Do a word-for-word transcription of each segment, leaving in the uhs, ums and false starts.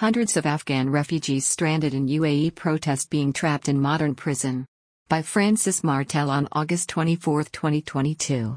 Hundreds of Afghan refugees stranded in U A E protest being trapped in modern prison. By Francis Martel on August twenty-fourth, twenty twenty-two.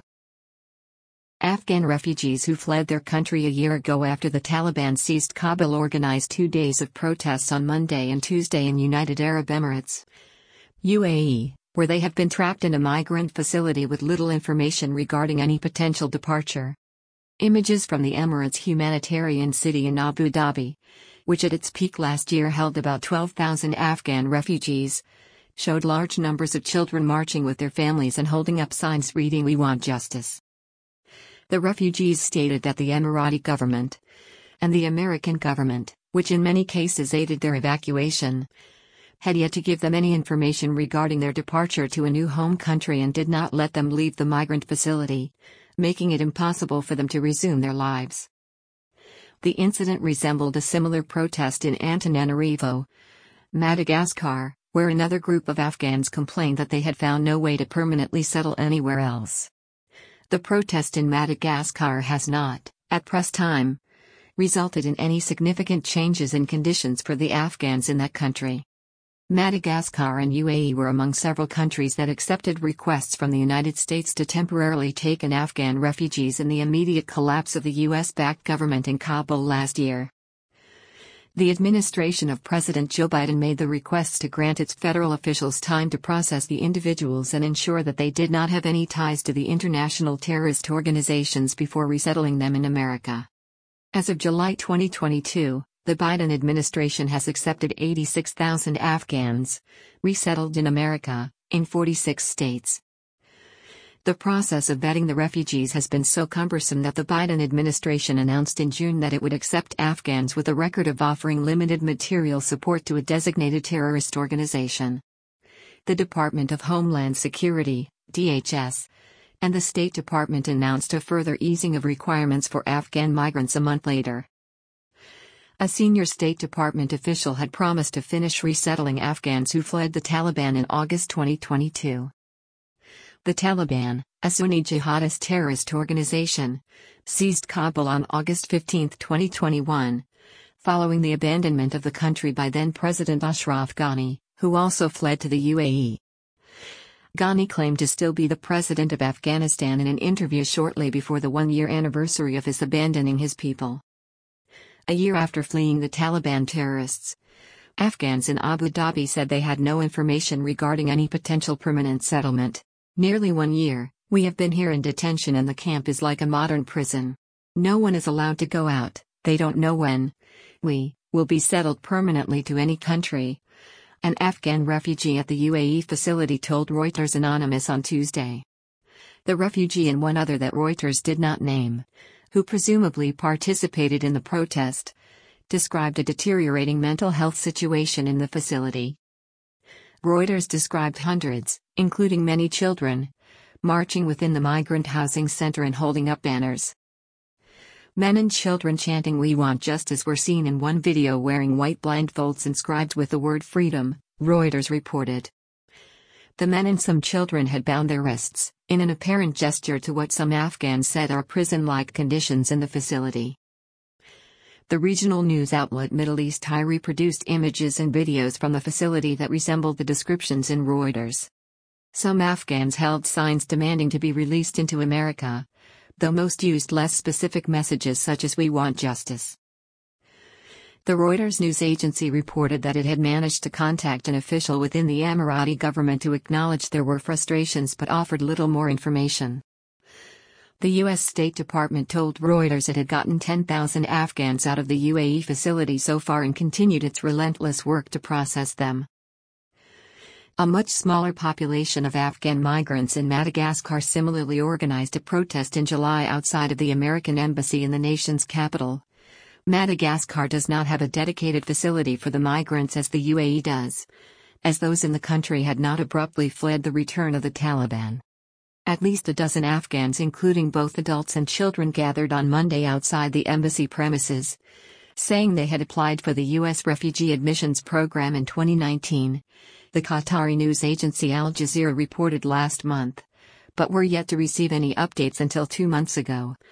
Afghan refugees who fled their country a year ago after the Taliban seized Kabul organized two days of protests on Monday and Tuesday in United Arab Emirates, U A E, where they have been trapped in a migrant facility with little information regarding any potential departure. Images from the Emirates' humanitarian city in Abu Dhabi, which at its peak last year held about twelve thousand Afghan refugees, showed large numbers of children marching with their families and holding up signs reading "We want justice." The refugees stated that the Emirati government and the American government, which in many cases aided their evacuation, had yet to give them any information regarding their departure to a new home country and did not let them leave the migrant facility, making it impossible for them to resume their lives. The incident resembled a similar protest in Antananarivo, Madagascar, where another group of Afghans complained that they had found no way to permanently settle anywhere else. The protest in Madagascar has not, at press time, resulted in any significant changes in conditions for the Afghans in that country. Madagascar and U A E were among several countries that accepted requests from the United States to temporarily take in Afghan refugees in the immediate collapse of the U S-backed government in Kabul last year. The administration of President Joe Biden made the requests to grant its federal officials time to process the individuals and ensure that they did not have any ties to the international terrorist organizations before resettling them in America. As of July twenty twenty-two, the Biden administration has accepted eighty-six thousand Afghans, resettled in America, in forty-six states. The process of vetting the refugees has been so cumbersome that the Biden administration announced in June that it would accept Afghans with a record of offering limited material support to a designated terrorist organization. The Department of Homeland Security, D H S, and the State Department announced a further easing of requirements for Afghan migrants a month later. A senior State Department official had promised to finish resettling Afghans who fled the Taliban in August twenty twenty-two. The Taliban, a Sunni jihadist terrorist organization, seized Kabul on August fifteenth, twenty twenty-one, following the abandonment of the country by then-President Ashraf Ghani, who also fled to the U A E. Ghani claimed to still be the president of Afghanistan in an interview shortly before the one-year anniversary of his abandoning his people. A year after fleeing the Taliban terrorists, Afghans in Abu Dhabi said they had no information regarding any potential permanent settlement. Nearly one year, we have been here in detention and the camp is like a modern prison. No one is allowed to go out, they don't know when we will be settled permanently to any country, an Afghan refugee at the U A E facility told Reuters Anonymous on Tuesday. The refugee and one other that Reuters did not name, who presumably participated in the protest, described a deteriorating mental health situation in the facility. Reuters described hundreds, including many children, marching within the migrant housing center and holding up banners. Men and children chanting "We want justice" were seen in one video wearing white blindfolds inscribed with the word freedom, Reuters reported. The men and some children had bound their wrists, in an apparent gesture to what some Afghans said are prison-like conditions in the facility. The regional news outlet Middle East Eye reproduced images and videos from the facility that resembled the descriptions in Reuters. Some Afghans held signs demanding to be released into America, though most used less specific messages such as "We want justice." The Reuters news agency reported that it had managed to contact an official within the Emirati government to acknowledge there were frustrations but offered little more information. The U S State Department told Reuters it had gotten ten thousand Afghans out of the U A E facility so far and continued its relentless work to process them. A much smaller population of Afghan migrants in Madagascar similarly organized a protest in July outside of the American embassy in the nation's capital. Madagascar does not have a dedicated facility for the migrants as the U A E does, as those in the country had not abruptly fled the return of the Taliban. At least a dozen Afghans, including both adults and children, gathered on Monday outside the embassy premises, saying they had applied for the U S refugee admissions program in twenty nineteen, the Qatari news agency Al Jazeera reported last month, but were yet to receive any updates until two months ago,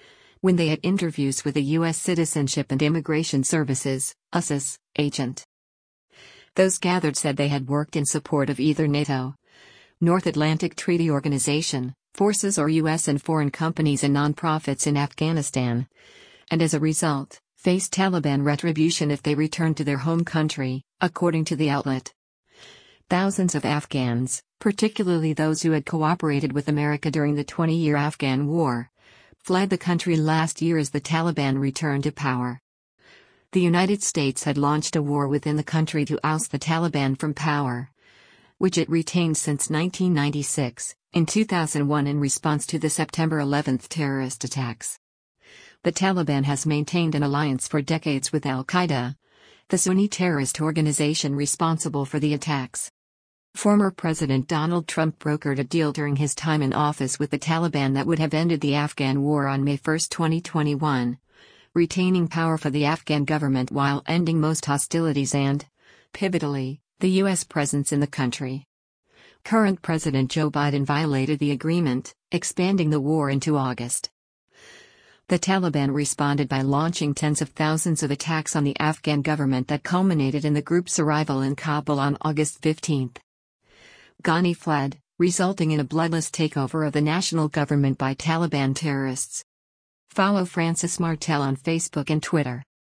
when they had interviews with a U S Citizenship and Immigration Services (U S C I S) agent. Those gathered said they had worked in support of either NATO, North Atlantic Treaty Organization, forces or U S and foreign companies and nonprofits in Afghanistan, and as a result, faced Taliban retribution if they returned to their home country, according to the outlet. Thousands of Afghans, particularly those who had cooperated with America during the twenty-year Afghan war, fled the country last year as the Taliban returned to power. The United States had launched a war within the country to oust the Taliban from power, which it retained since nineteen ninety-six, in two thousand one in response to the September eleventh terrorist attacks. The Taliban has maintained an alliance for decades with al-Qaeda, the Sunni terrorist organization responsible for the attacks. Former President Donald Trump brokered a deal during his time in office with the Taliban that would have ended the Afghan war on May first, twenty twenty-one, retaining power for the Afghan government while ending most hostilities and, pivotally, the U S presence in the country. Current President Joe Biden violated the agreement, expanding the war into August. The Taliban responded by launching tens of thousands of attacks on the Afghan government that culminated in the group's arrival in Kabul on August fifteenth. Ghani fled, resulting in a bloodless takeover of the national government by Taliban terrorists. Follow Francis Martel on Facebook and Twitter.